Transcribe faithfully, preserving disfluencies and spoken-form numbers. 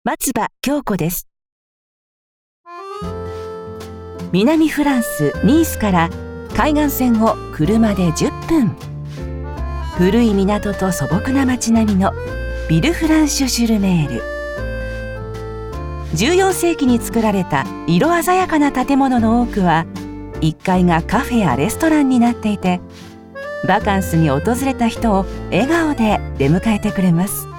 松葉京子です。南フランスニースから海岸線を車でじゅっぷん。古い港と素朴な街並みのビルフランシュ・シュルメール。じゅうよんせいきに作られた色鮮やかな建物の多くはいっかいがカフェやレストランになっていて、バカンスに訪れた人を笑顔で出迎えてくれます。